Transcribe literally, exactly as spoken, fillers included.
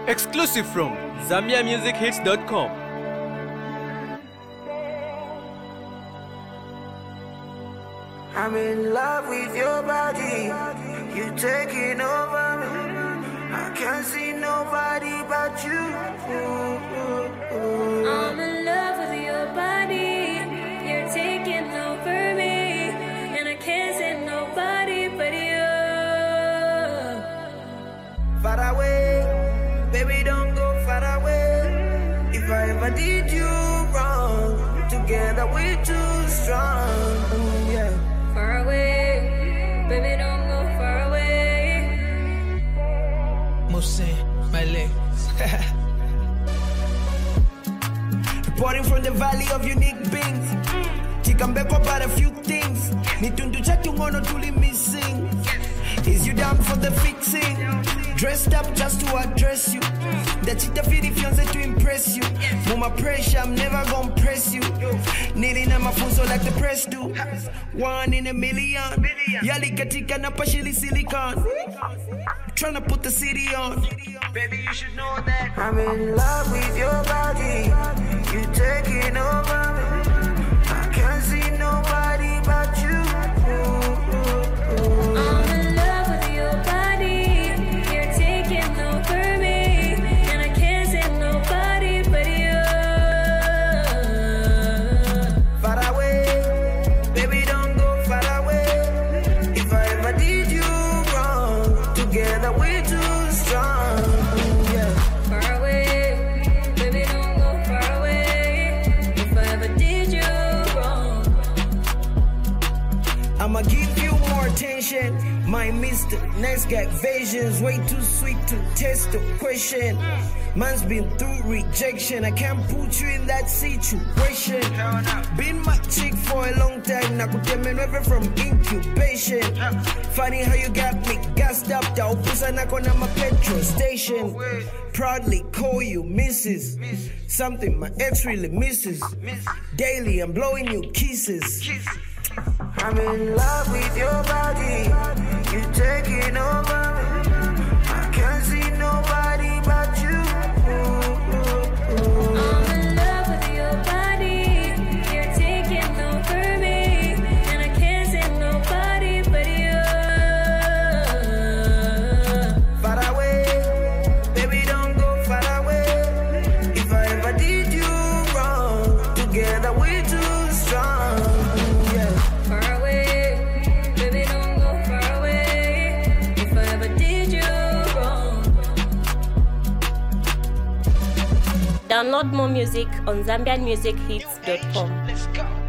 Exclusive from Zambia Music Hits dot com. I'm in love with your body, you taking over me. I can't see nobody but you. I'm in love with your body, you're taking over me, and I can't see nobody but you. Far away, baby, don't go far away. If I ever did you wrong, together we're too strong. Yeah. Far away, baby, don't go far away. Musin, my leg. Reporting from the valley of unique beings. Chicken back about a few things. Need to do check you wanna truly missing. Is you down for the fixing? Dressed up just to address you. The cheetah feel the fiance to impress you. Mama pressure, I'm never gonna press you. Needing on my phone so like the press do. One in a million. Yali katika na pashili silicon. Tryna put the city on. Baby, you should know that I'm in love with your body. You taking over me. I can't see nobody but you. I'm in love with your body, you're taking over me, and I can't see nobody but you. Far away, baby, don't go far away. If I ever did you wrong, together we're too strong. Yeah. Far away, baby, don't go far away. If I ever did you wrong, I'ma give you more attention. My mister, next guy visions way too sweet to test the question. Man's been through rejection, I can't put you in that situation. Been my chick for a long time, now could tell me never from incubation. Funny how you got me gassed up, the pusa knock on my petrol station. Proudly call you Missus Something my ex really misses. Daily I'm blowing you kisses. I'm in love with your body, you taking over me. I can't see nobody but you. I'm in love with your body, you're taking over me, and I can't see nobody but you. Far away, baby, don't go far away. If I ever did you wrong, together we're too strong. Yeah. Far away, baby, don't go far away. If I ever did you wrong. Download more music on Zambian Music Hits dot com. Let's go.